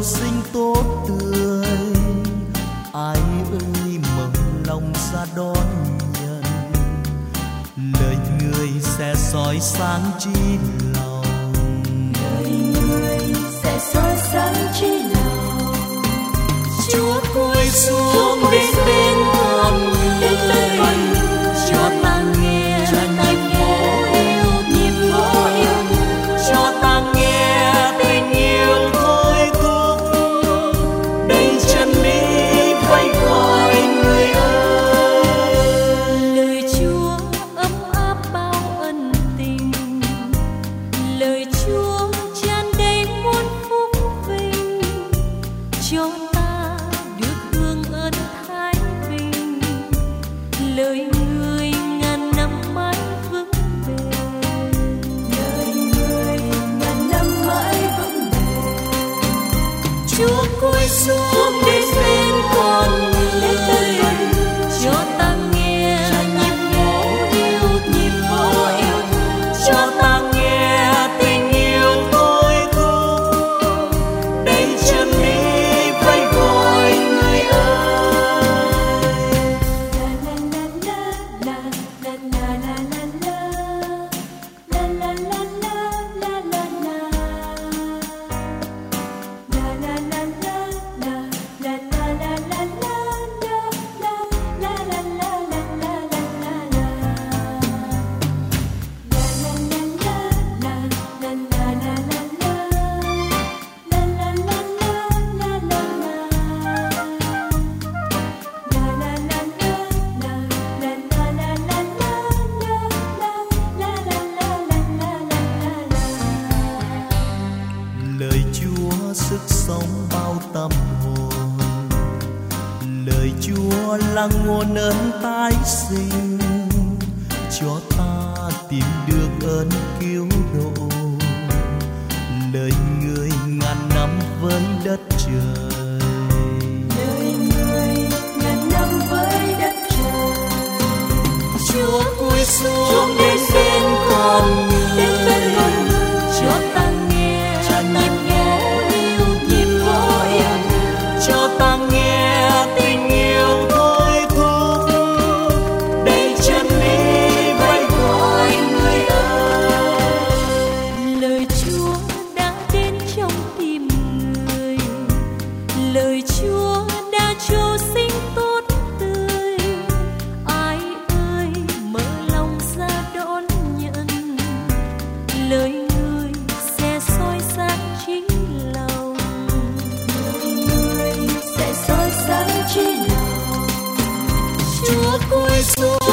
chiều sinh tốt tươi. Ai ơi mở lòng ra đón nhận, lời người sẽ soi sáng chi lòng. Lời người sẽ soi sáng chi lòng. Chúa cúi xuống đến bên con người, cho ta nghe nhịp vô yêu, cho ta nghe tình yêu thôi thúc. Đây chân lý vẫy gọi người ơi. Lời Chúa ấm áp bao ân tình, lời Chúa tràn đầy muôn phúc vinh, cho ta được hưởng ơn thái bình. Lời người ngàn năm mãi vững bền, lời người ngàn năm mãi vững bền. Chúa cúi xuống đến bên con người, cho ta nghe nhịp vô yêu, cho ta nghe tình yêu thôi thúc. Đây chân lý vẫy gọi người ơi. Lời Chúa sức sống bao tâm hồn, lời Chúa là nguồn ơn tái sinh, cho ta tìm được ơn cứu độ. Lời người ngàn năm với đất trời, lời người ngàn năm với đất trời. Chúa cúi xuống đến bên con người, cho ta nghe nhịp vô yêu, cho ta nghe tình yêu thôi thúc. Đây chân lý vẫy gọi người ơi. lời Chúa đã đến trong tim người, lời Chúa đã cho sinh tốt tươi. Ai ơi mở lòng ra đón nhận, lời người sẽ soi sáng chính lòng. Lời người sẽ soi sáng chính lòng. Chúa cúi xuống